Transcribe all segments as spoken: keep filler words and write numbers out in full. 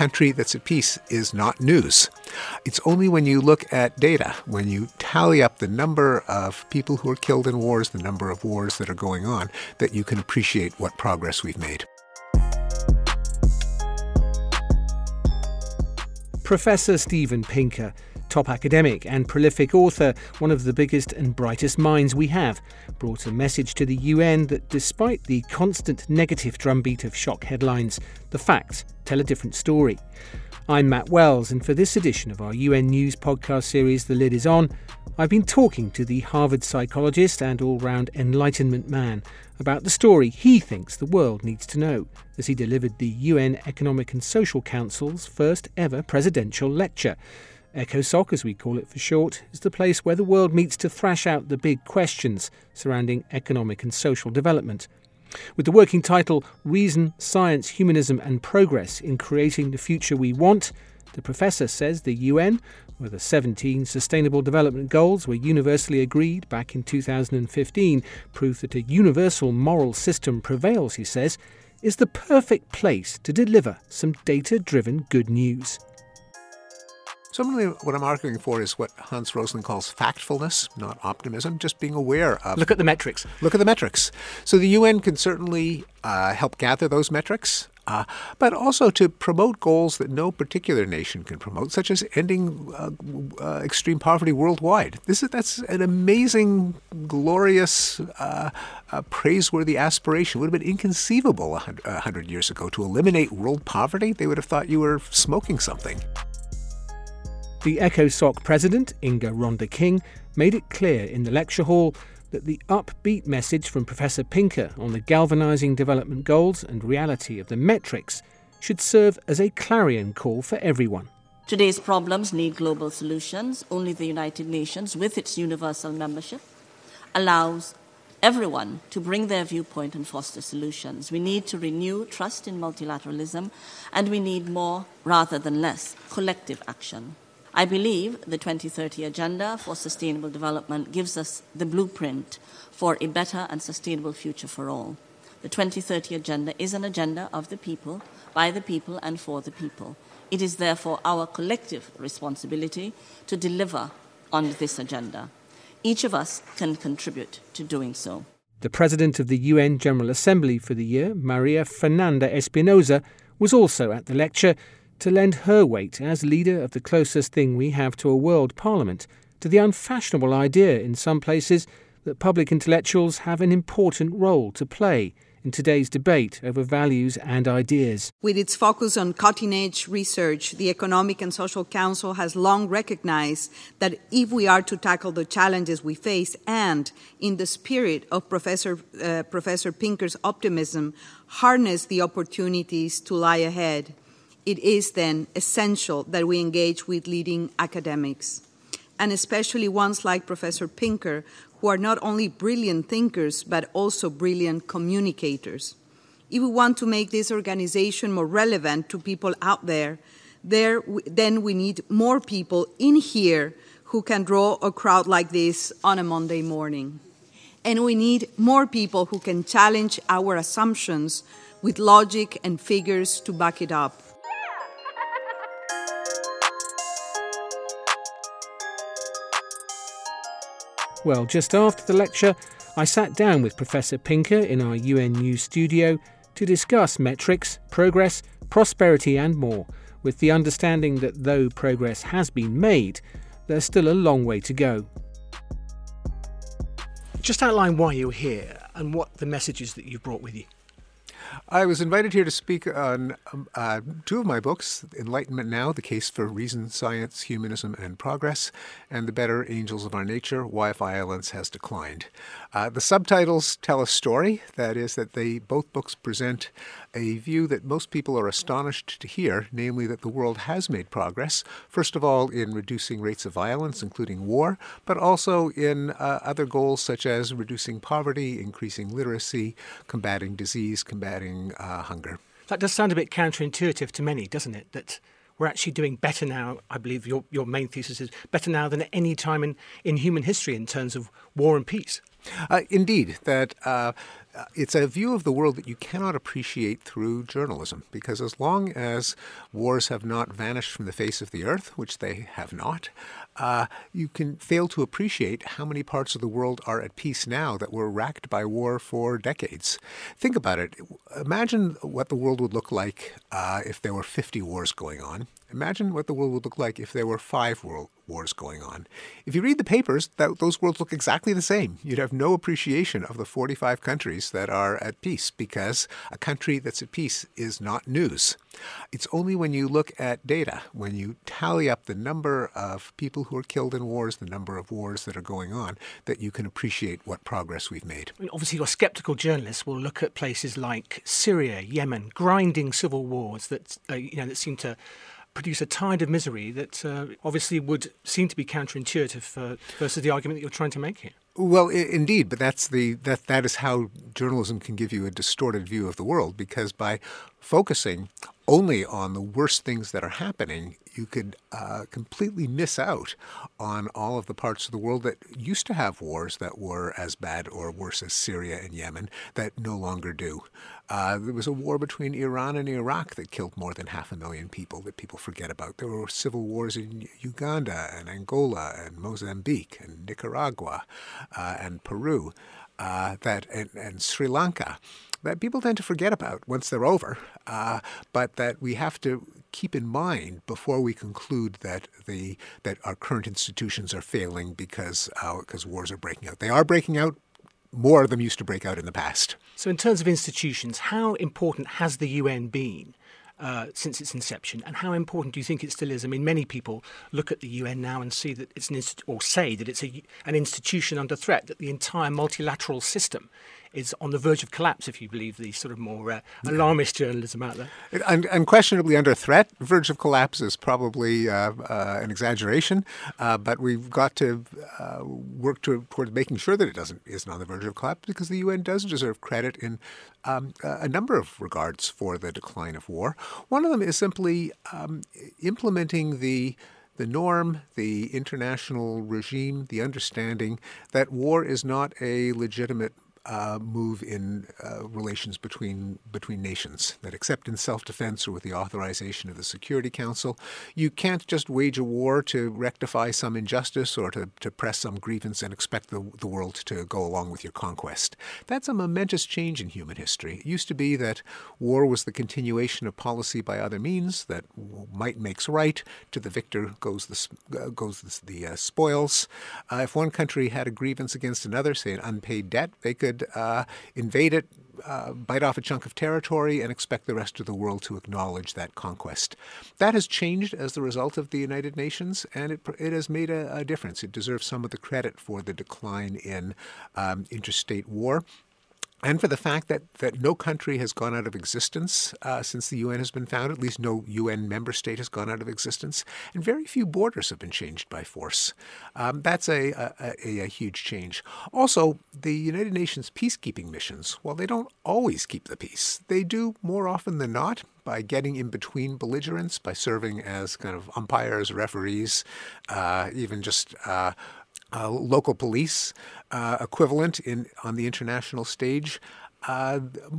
country that's at peace is not news. It's only when you look at data, when you tally up the number of people who are killed in wars, the number of wars that are going on, that you can appreciate what progress we've made. Professor Steven Pinker, top academic and prolific author, one of the biggest and brightest minds we have, brought a message to the U N that despite the constant negative drumbeat of shock headlines, the facts tell a different story. I'm Matt Wells, and for this edition of our U N News podcast series, The Lid is On, I've been talking to the Harvard psychologist and all-round enlightenment man about the story he thinks the world needs to know as he delivered the U N Economic and Social Council's first ever presidential lecture. ECOSOC, as we call it for short, is the place where the world meets to thrash out the big questions surrounding economic and social development. With the working title Reason, Science, Humanism and Progress in Creating the Future We Want, the professor says the U N, where the seventeen Sustainable Development Goals were universally agreed back in two thousand fifteen, prove that a universal moral system prevails, he says, is the perfect place to deliver some data-driven good news. So really what I'm arguing for is what Hans Rosling calls factfulness, not optimism, just being aware of... Look at the metrics. Look at the metrics. So the U N can certainly uh, help gather those metrics, uh, but also to promote goals that no particular nation can promote, such as ending uh, uh, extreme poverty worldwide. This is That's an amazing, glorious, uh, uh, praiseworthy aspiration. It would have been inconceivable a hundred years ago to eliminate world poverty. They would have thought you were smoking something. The ECOSOC president, Inga Rhonda King, made it clear in the lecture hall that the upbeat message from Professor Pinker on the galvanising development goals and reality of the metrics should serve as a clarion call for everyone. Today's problems need global solutions. Only the United Nations, with its universal membership, allows everyone to bring their viewpoint and foster solutions. We need to renew trust in multilateralism, and we need more, rather than less, collective action. I believe the twenty thirty Agenda for Sustainable Development gives us the blueprint for a better and sustainable future for all. The twenty thirty Agenda is an agenda of the people, by the people and for the people. It is therefore our collective responsibility to deliver on this agenda. Each of us can contribute to doing so. The President of the U N General Assembly for the year, Maria Fernanda Espinosa, was also at the lecture to lend her weight as leader of the closest thing we have to a world parliament to the unfashionable idea in some places that public intellectuals have an important role to play in today's debate over values and ideas. With its focus on cutting-edge research, the Economic and Social Council has long recognized that if we are to tackle the challenges we face and, in the spirit of Professor, uh, Professor Pinker's optimism, harness the opportunities to lie ahead, it is then essential that we engage with leading academics, and especially ones like Professor Pinker, who are not only brilliant thinkers, but also brilliant communicators. If we want to make this organization more relevant to people out there, there then we need more people in here who can draw a crowd like this on a Monday morning. And we need more people who can challenge our assumptions with logic and figures to back it up. Well, just after the lecture, I sat down with Professor Pinker in our U N News studio to discuss metrics, progress, prosperity and more, with the understanding that though progress has been made, there's still a long way to go. Just outline why you're here and what the messages that you've brought with you. I was invited here to speak on um, uh, two of my books, Enlightenment Now, The Case for Reason, Science, Humanism and Progress, and The Better Angels of Our Nature, Why Violence Has Declined. Uh, the subtitles tell a story, that is, that they both books present a view that most people are astonished to hear, namely that the world has made progress, first of all in reducing rates of violence, including war, but also in uh, other goals such as reducing poverty, increasing literacy, combating disease, combating uh, hunger. That does sound a bit counterintuitive to many, doesn't it? That we're actually doing better now, I believe your, your main thesis is better now than at any time in, in human history in terms of war and peace. Uh, indeed, that uh, uh, it's a view of the world that you cannot appreciate through journalism, because as long as wars have not vanished from the face of the earth, which they have not, uh, you can fail to appreciate how many parts of the world are at peace now that were racked by war for decades. Think about it. Imagine what the world would look like uh, if there were fifty wars going on. Imagine what the world would look like if there were five world wars going on. If you read the papers, that, those worlds look exactly the same. You'd have no appreciation of the forty-five countries that are at peace, because a country that's at peace is not news. It's only when you look at data, when you tally up the number of people who are killed in wars, the number of wars that are going on, that you can appreciate what progress we've made. I mean, obviously, your sceptical journalists will look at places like Syria, Yemen, grinding civil wars that uh, you know that seem to produce a tide of misery that uh, obviously would seem to be counterintuitive uh, versus the argument that you're trying to make here. Well, I- indeed, but that's the that that is how journalism can give you a distorted view of the world, because by focusing only on the worst things that are happening, you could uh, completely miss out on all of the parts of the world that used to have wars that were as bad or worse as Syria and Yemen that no longer do. Uh, there was a war between Iran and Iraq that killed more than half a million people that people forget about. There were civil wars in Uganda and Angola and Mozambique and Nicaragua uh, and Peru uh, that and, and Sri Lanka that people tend to forget about once they're over, uh, but that we have to keep in mind before we conclude that the that our current institutions are failing because uh, because wars are breaking out. They are breaking out. More of them used to break out in the past. So in terms of institutions, how important has the U N been uh, since its inception, and how important do you think it still is? I mean, many people look at the U N now and see that it's an inst- or say that it's a, an institution under threat, that the entire multilateral system is on the verge of collapse, if you believe the sort of more uh, alarmist journalism out there. Un- unquestionably under threat. Verge of collapse is probably uh, uh, an exaggeration, uh, but we've got to uh, work to, towards making sure that it doesn't isn't on the verge of collapse, because the U N does deserve credit in um, a number of regards for the decline of war. One of them is simply um, implementing the the norm, the international regime, the understanding that war is not a legitimate Uh, move in uh, relations between between nations, that except in self-defense or with the authorization of the Security Council, you can't just wage a war to rectify some injustice or to, to press some grievance and expect the, the world to go along with your conquest. That's a momentous change in human history. It used to be that war was the continuation of policy by other means, that might makes right, to the victor goes the, uh, goes the, the uh, spoils. Uh, if one country had a grievance against another, say an unpaid debt, they could Uh, invade it, uh, bite off a chunk of territory, and expect the rest of the world to acknowledge that conquest. That has changed as the result of the United Nations, and it, it has made a, a difference. It deserves some of the credit for the decline in um, interstate war, and for the fact that, that no country has gone out of existence uh, since the U N has been founded. At least no U N member state has gone out of existence. And very few borders have been changed by force. Um, that's a, a, a, a huge change. Also, the United Nations peacekeeping missions, while they don't always keep the peace, they do more often than not by getting in between belligerents, by serving as kind of umpires, referees, uh, even just Uh, Uh, local police uh, equivalent in on the international stage. Uh,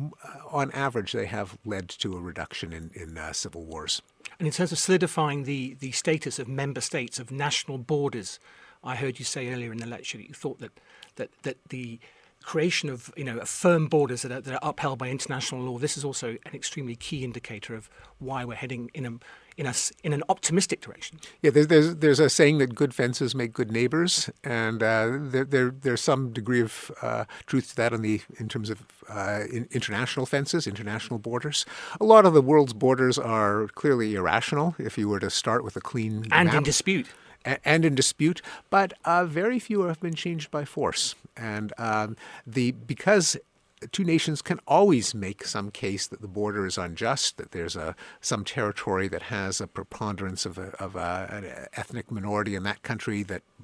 on average, they have led to a reduction in, in uh, civil wars. And in terms of solidifying the, the status of member states, of national borders, I heard you say earlier in the lecture that you thought that that, that the creation of you know firm borders that are, that are upheld by international law, this is also an extremely key indicator of why we're heading in a in a in an optimistic direction. Yeah, there's there's, there's a saying that good fences make good neighbors, and uh, there, there there's some degree of uh, truth to that on the in terms of uh, in international fences, international borders. A lot of the world's borders are clearly irrational. If you were to start with a clean and map. in dispute. And in dispute, but uh, very few have been changed by force. And um, the because two nations can always make some case that the border is unjust, that there's a some territory that has a preponderance of, a, of a, an ethnic minority in that country that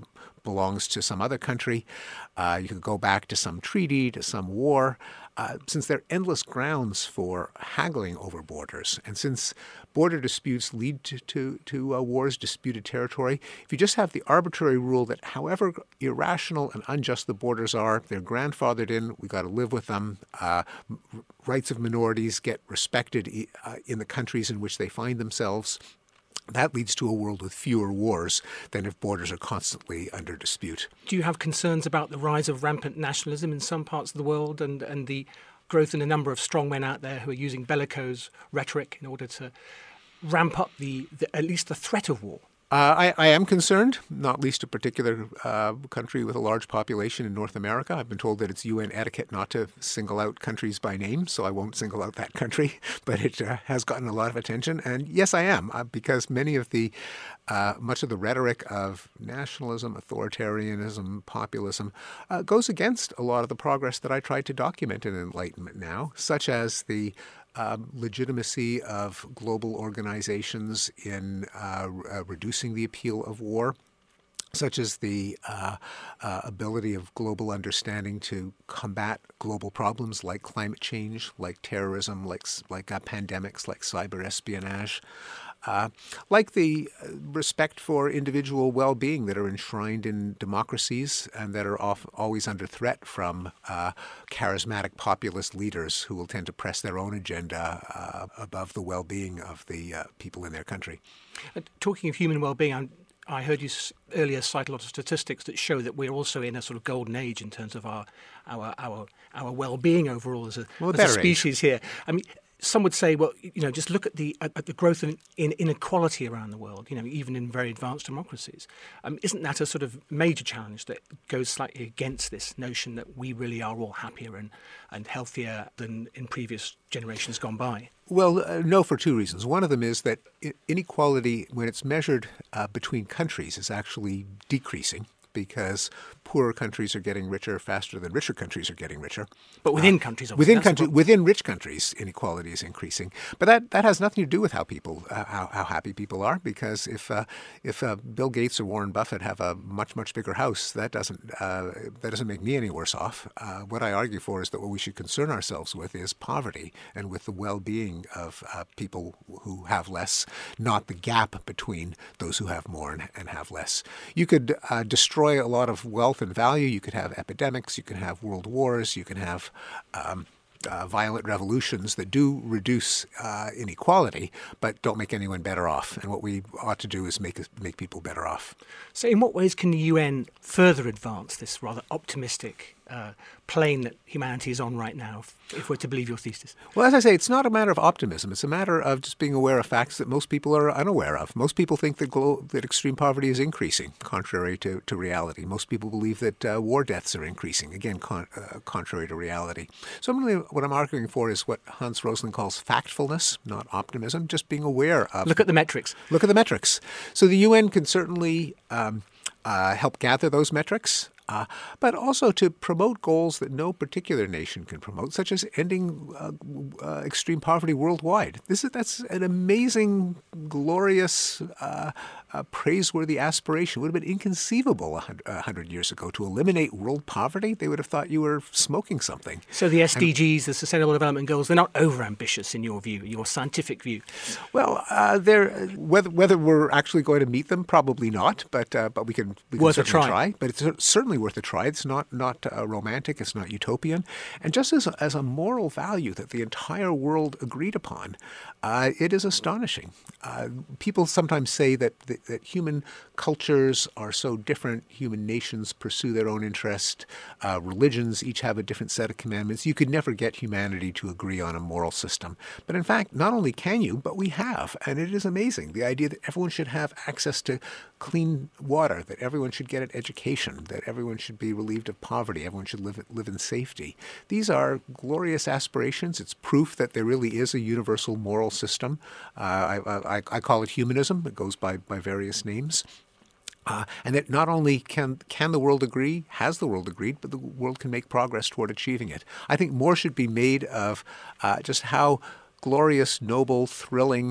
belongs to some other country. Uh, you could go back to some treaty, to some war. Uh, since there are endless grounds for haggling over borders, and since border disputes lead to, to, to uh, wars, disputed territory, if you just have the arbitrary rule that however irrational and unjust the borders are, they're grandfathered in, we've got to live with them, uh, rights of minorities get respected uh, in the countries in which they find themselves, that leads to a world with fewer wars than if borders are constantly under dispute. Do you have concerns about the rise of rampant nationalism in some parts of the world and, and the growth in a number of strongmen out there who are using bellicose rhetoric in order to ramp up the, the at least the threat of war? Uh, I, I am concerned, not least a particular uh, country with a large population in North America. I've been told that it's U N etiquette not to single out countries by name, so I won't single out that country, but it uh, has gotten a lot of attention. And yes, I am, uh, because many of the, uh, much of the rhetoric of nationalism, authoritarianism, populism uh, goes against a lot of the progress that I tried to document in Enlightenment Now, such as the Um, legitimacy of global organizations in uh, uh, reducing the appeal of war, such as the uh, uh, ability of global understanding to combat global problems like climate change, like terrorism, like like uh, pandemics, like cyber espionage, uh, like the respect for individual well-being that are enshrined in democracies and that are off, always under threat from uh, charismatic populist leaders who will tend to press their own agenda uh, above the well-being of the uh, people in their country. Uh, talking of human well-being, I'm I heard you earlier cite a lot of statistics that show that we're also in a sort of golden age in terms of our our our, our well-being overall as a, well, as a species age. here. I mean, some would say, well, you know, just look at the at, at the growth in, in inequality around the world. You know, even in very advanced democracies, um, isn't that a sort of major challenge that goes slightly against this notion that we really are all happier and and healthier than in previous generations gone by? Well, uh, no, for two reasons. One of them is that inequality, when it's measured uh, between countries, is actually decreasing because poorer countries are getting richer faster than richer countries are getting richer. But within uh, countries, within country, within rich countries, inequality is increasing. But that, that has nothing to do with how people, uh, how, how happy people are. Because if uh, if uh, Bill Gates or Warren Buffett have a much much bigger house, that doesn't uh, that doesn't make me any worse off. Uh, what I argue for is that what we should concern ourselves with is poverty and with the well-being of uh, people who have less, not the gap between those who have more and, and have less. You could uh, destroy a lot of wealth and value. You could have epidemics, you can have world wars, you can have um, uh, violent revolutions that do reduce uh, inequality, but don't make anyone better off. And what we ought to do is make make people better off. So in what ways can the U N further advance this rather optimistic uh, plane that humanity is on right now, if, if we're to believe your thesis? Well, as I say, it's not a matter of optimism. It's a matter of just being aware of facts that most people are unaware of. Most people think that, glo- that extreme poverty is increasing, contrary to, to reality. Most people believe that uh, war deaths are increasing, again, con- uh, contrary to reality. So I'm really, what I'm arguing for is what Hans Rosling calls factfulness, not optimism, just being aware of... Look at the metrics. Look at the metrics. So the U N can certainly um, uh, help gather those metrics. Uh, but also to promote goals that no particular nation can promote, such as ending uh, uh, extreme poverty worldwide. This is that's an amazing, glorious, uh, uh, praiseworthy aspiration. It would have been inconceivable a hundred years ago to eliminate world poverty. They would have thought you were smoking something. So the S D Gs, and, the Sustainable Development Goals, they're not overambitious in your view, your scientific view? Well, uh, they're whether whether we're actually going to meet them, probably not. But uh, but we can, we can worth a certainly try. try. But it's certainly worth a try. It's not not uh, romantic. It's not utopian. And just as a, as a moral value that the entire world agreed upon, uh, it is astonishing. Uh, people sometimes say that, that that human cultures are so different. Human nations pursue their own interest. Uh, religions each have a different set of commandments. You could never get humanity to agree on a moral system. But in fact, not only can you, but we have. And it is amazing. The idea that everyone should have access to clean water, that everyone should get an education, that everyone should be relieved of poverty, everyone should live live in safety. These are glorious aspirations. It's proof that there really is a universal moral system. Uh, I, I, I call it humanism. It goes by, by various names. Uh, and that not only can can the world agree, has the world agreed, but the world can make progress toward achieving it. I think more should be made of uh, just how glorious, noble, thrilling,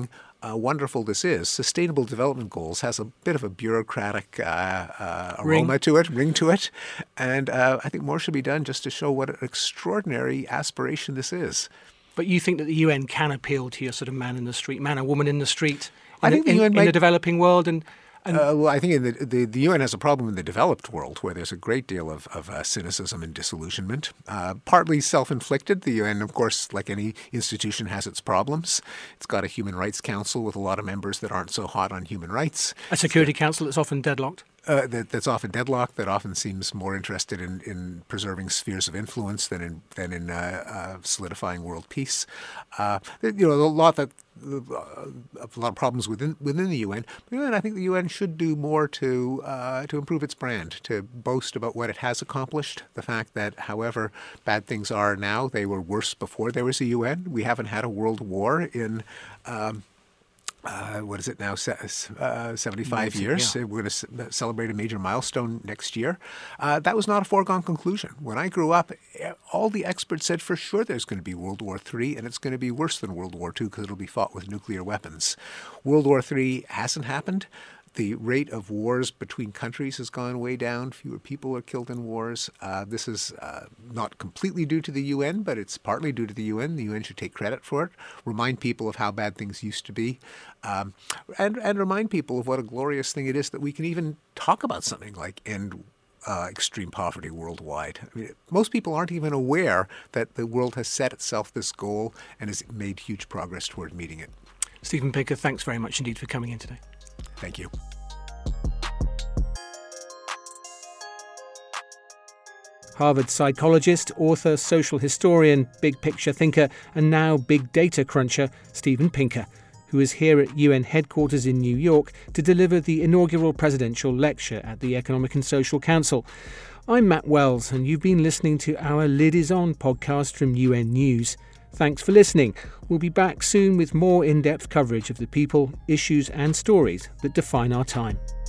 uh, wonderful this is. Sustainable Development Goals has a bit of a bureaucratic uh, uh, aroma ring. to it, ring to it. And uh, I think more should be done just to show what an extraordinary aspiration this is. But you think that the U N can appeal to your sort of man in the street, man or woman in the street in, I think the, the in, U N in might, the developing world? And, and uh, well, I think in the, the the U N has a problem in the developed world where there's a great deal of, of uh, cynicism and disillusionment, uh, partly self-inflicted. The U N, of course, like any institution, has its problems. It's got a Human Rights Council with a lot of members that aren't so hot on human rights. a Security Council that's often deadlocked. Uh, that, that's often deadlocked, that often seems more interested in, in preserving spheres of influence than in than in uh, uh, solidifying world peace. Uh, you know, a lot that uh, a lot of problems within within the U N. But I think the U N should do more to uh, to improve its brand, to boast about what it has accomplished. The fact that, however bad things are now, they were worse before there was a U N. We haven't had a world war in. Um, Uh, what is it now? Se- uh, seventy-five years. Yeah. We're going to c- celebrate a major milestone next year. Uh, that was not a foregone conclusion. When I grew up, all the experts said for sure there's going to be World War Three, and it's going to be worse than World War Two because it'll be fought with nuclear weapons. World War Three hasn't happened. The rate of wars between countries has gone way down. Fewer people are killed in wars. Uh, this is uh, not completely due to the U N, but it's partly due to the U N. The U N should take credit for it, remind people of how bad things used to be, um, and, and remind people of what a glorious thing it is that we can even talk about something like end uh, extreme poverty worldwide. I mean, most people aren't even aware that the world has set itself this goal and has made huge progress toward meeting it. Steven Pinker, thanks very much indeed for coming in today. Thank you. Harvard psychologist, author, social historian, big picture thinker, and now big data cruncher, Steven Pinker, who is here at U N headquarters in New York to deliver the inaugural presidential lecture at the Economic and Social Council. I'm Matt Wells, and you've been listening to our Lid Is On podcast from U N News. Thanks for listening. We'll be back soon with more in-depth coverage of the people, issues and stories that define our time.